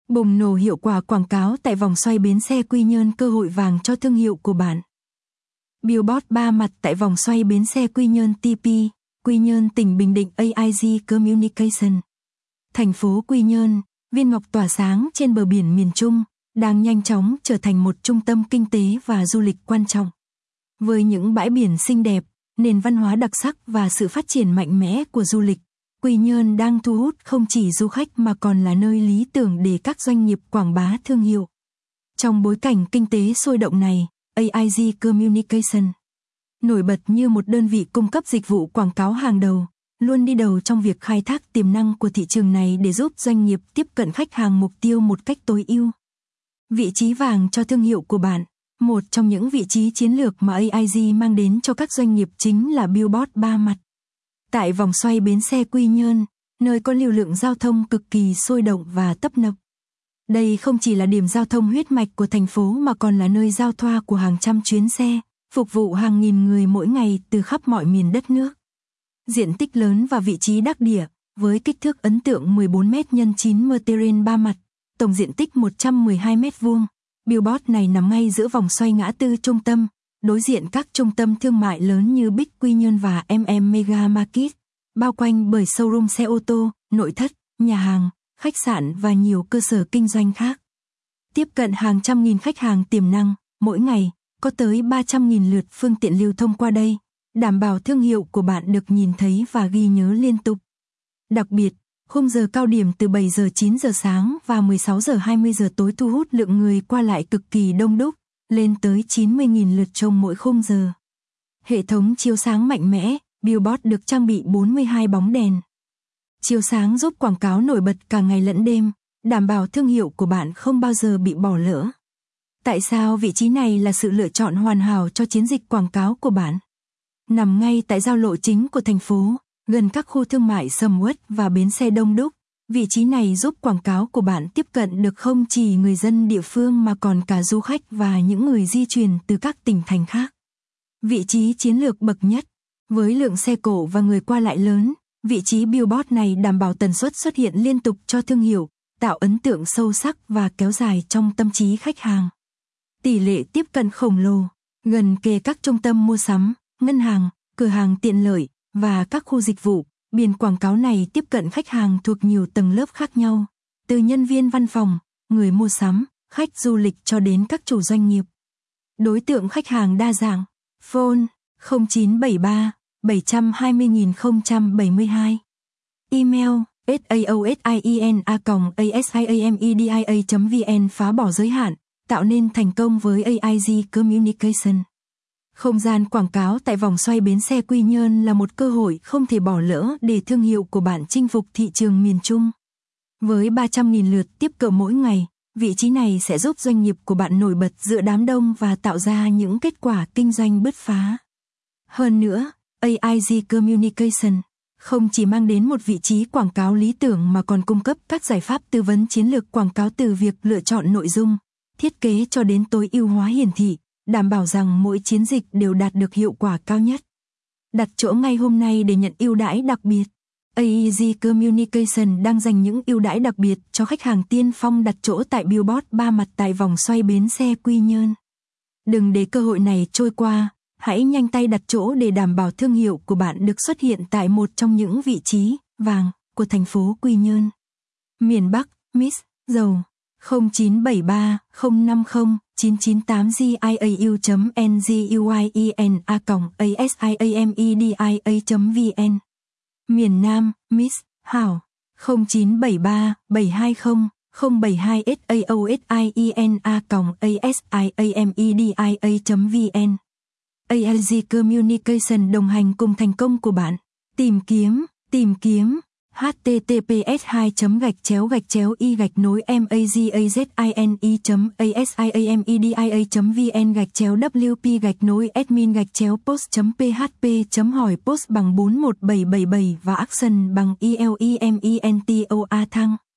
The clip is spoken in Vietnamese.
Bùng nổ hiệu quả quảng cáo tại vòng xoay bến xe Quy Nhơn, cơ hội vàng cho thương hiệu của bạn. Billboard 3 mặt tại vòng xoay bến xe Quy Nhơn TP, Quy Nhơn, tỉnh Bình Định. AIG Communication. Thành phố Quy Nhơn, viên ngọc tỏa sáng trên bờ biển miền Trung, đang nhanh chóng trở thành một trung tâm kinh tế và du lịch quan trọng. Với những bãi biển xinh đẹp, nền văn hóa đặc sắc và sự phát triển mạnh mẽ của du lịch, Quy Nhơn đang thu hút không chỉ du khách mà còn là nơi lý tưởng để các doanh nghiệp quảng bá thương hiệu. Trong bối cảnh kinh tế sôi động này, AIG Communication nổi bật như một đơn vị cung cấp dịch vụ quảng cáo hàng đầu, luôn đi đầu trong việc khai thác tiềm năng của thị trường này để giúp doanh nghiệp tiếp cận khách hàng mục tiêu một cách tối ưu. Vị trí vàng cho thương hiệu của bạn. Một trong những vị trí chiến lược mà AIG mang đến cho các doanh nghiệp chính là Billboard 3 mặt. Tại vòng xoay bến xe Quy Nhơn, nơi có lưu lượng giao thông cực kỳ sôi động và tấp nập. Đây không chỉ là điểm giao thông huyết mạch của thành phố mà còn là nơi giao thoa của hàng trăm chuyến xe, phục vụ hàng nghìn người mỗi ngày từ khắp mọi miền đất nước. Diện tích lớn và vị trí đắc địa, với kích thước ấn tượng 14m x 9m terrain 3 mặt, tổng diện tích 112m². Billboard này nằm ngay giữa vòng xoay ngã tư trung tâm, đối diện các trung tâm thương mại lớn như Big Quy Nhơn và Mega Market, bao quanh bởi showroom xe ô tô, nội thất, nhà hàng, khách sạn và nhiều cơ sở kinh doanh khác. Tiếp cận hàng trăm nghìn khách hàng tiềm năng, mỗi ngày, có tới 300.000 lượt phương tiện lưu thông qua đây, đảm bảo thương hiệu của bạn được nhìn thấy và ghi nhớ liên tục. Đặc biệt, khung giờ cao điểm từ 7 giờ 9 giờ sáng và 16 giờ 20 giờ tối thu hút lượng người qua lại cực kỳ đông đúc, lên tới 90.000 lượt trong mỗi khung giờ. Hệ thống chiếu sáng mạnh mẽ, Billboard được trang bị 42 bóng đèn. Chiếu sáng giúp quảng cáo nổi bật cả ngày lẫn đêm, đảm bảo thương hiệu của bạn không bao giờ bị bỏ lỡ. Tại sao vị trí này là sự lựa chọn hoàn hảo cho chiến dịch quảng cáo của bạn? Nằm ngay tại giao lộ chính của thành phố, gần các khu thương mại sầm uất và bến xe đông đúc, vị trí này giúp quảng cáo của bạn tiếp cận được không chỉ người dân địa phương mà còn cả du khách và những người di chuyển từ các tỉnh thành khác. Vị trí chiến lược bậc nhất, với lượng xe cộ và người qua lại lớn, vị trí Billboard này đảm bảo tần suất xuất hiện liên tục cho thương hiệu, tạo ấn tượng sâu sắc và kéo dài trong tâm trí khách hàng. Tỷ lệ tiếp cận khổng lồ, gần kề các trung tâm mua sắm, ngân hàng, cửa hàng tiện lợi và các khu dịch vụ. Biển quảng cáo này tiếp cận khách hàng thuộc nhiều tầng lớp khác nhau, từ nhân viên văn phòng, người mua sắm, khách du lịch cho đến các chủ doanh nghiệp. Đối tượng khách hàng đa dạng. Phone 0973 720.072. Email saosieina@asiamedia.vn. Phá bỏ giới hạn, tạo nên thành công với AIG Communication. Không gian quảng cáo tại vòng xoay bến xe Quy Nhơn là một cơ hội không thể bỏ lỡ để thương hiệu của bạn chinh phục thị trường miền Trung. Với 300.000 lượt tiếp cận mỗi ngày, vị trí này sẽ giúp doanh nghiệp của bạn nổi bật giữa đám đông và tạo ra những kết quả kinh doanh bứt phá. Hơn nữa, AIG Communication không chỉ mang đến một vị trí quảng cáo lý tưởng mà còn cung cấp các giải pháp tư vấn chiến lược quảng cáo từ việc lựa chọn nội dung, thiết kế cho đến tối ưu hóa hiển thị, đảm bảo rằng mỗi chiến dịch đều đạt được hiệu quả cao nhất. Đặt chỗ ngay hôm nay để nhận ưu đãi đặc biệt. AIG Communication đang dành những ưu đãi đặc biệt cho khách hàng tiên phong đặt chỗ tại Billboard 3 mặt tại vòng xoay bến xe Quy Nhơn. Đừng để cơ hội này trôi qua, hãy nhanh tay đặt chỗ để đảm bảo thương hiệu của bạn được xuất hiện tại một trong những vị trí vàng của thành phố Quy Nhơn. Miền Bắc, Miss, Dầu 0973 050 998 giaiu.nguyen@asiamedia.vn. Miền Nam, Miss, Hảo 0973 720 072 saosieina@asiamedia.vn. AIG Communication đồng hành cùng thành công của bạn. Tìm kiếm https://magazine.asiamedia.vn/wp-admin-post.php.hỏi post bằng 41777 và action bằng ELEMENTOA thăng.